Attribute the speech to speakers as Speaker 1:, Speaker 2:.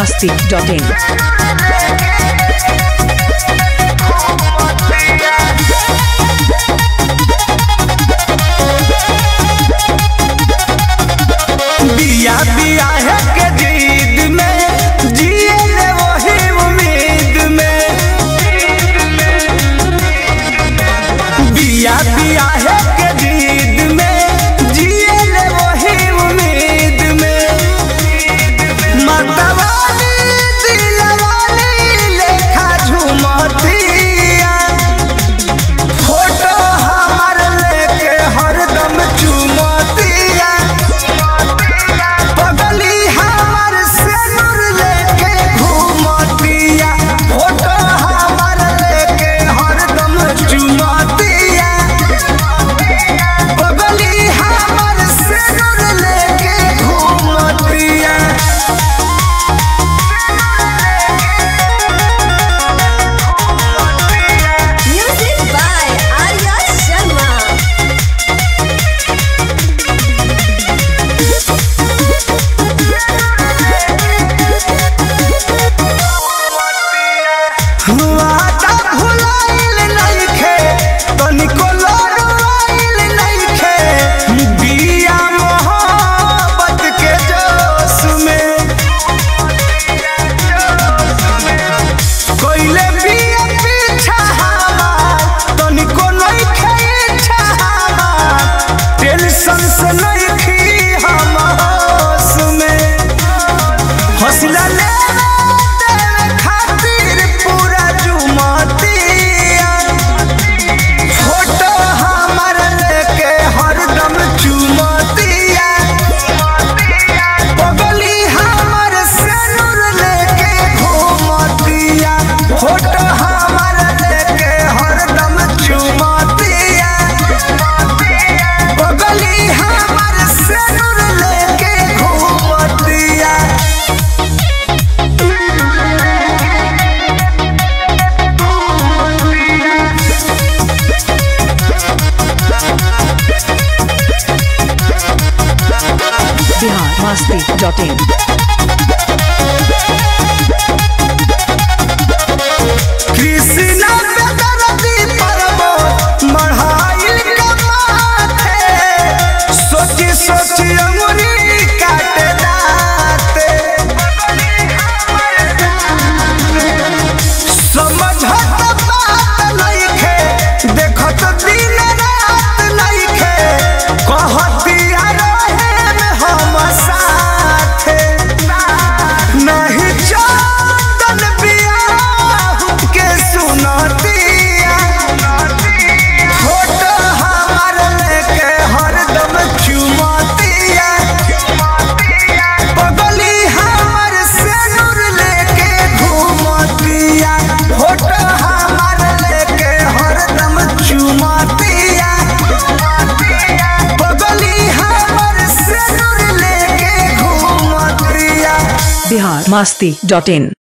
Speaker 1: biharmasti.in
Speaker 2: बिया बिया है के जीद में जिए ले वही उम्मीद में बिया बिया है के जीद में जिए ले वही उम्मीद में मतवाली दिलवाली लेखा झूमतिया फोटो हमार लेके हरदम चुमतिया पगली हमार सिनुर लेके घूमतिया फोटो हमार लेके हरदम चुमतिया पगली हमार सिनुर लेके घूमतिया।
Speaker 3: Music by Arya Sharma.
Speaker 2: वादा भुलाइल नइखे तनिको लड़वाइल नइखे बिया मोहब्बत के जोश में कोइले बिया पीछा हमार तनिको नइखे इच्छा हमार टेंशन से नइखी हम होश में हौसला ले खातिर पूरा जुमतिया फोटो हमार लेके हरदम चुमतिया पगली हमार सिनुर लेके घूमतिया फोटो हमार लेके हरदम चुमतिया पगली हमार सिनुर लेके घूमतिया।
Speaker 1: biharmasti.in
Speaker 2: कृष्णा बेदर्दी परमो मढ़ाइल कमाथे सोची सोची अंगुरी काट दाते समझत बात नइखे देखत दिन रात नइखे कहतिया रहे में हम साथे नहीं चंदन बियाह के सुनतिया फोटो हमार लेके हरदम चुमतिया पगली हमार सिनुर लेके घूमतिया फोटो हमार लेके हरदम चुमतिया पगली हमार सिनुर लेके घूमतिया।
Speaker 1: biharmasti.in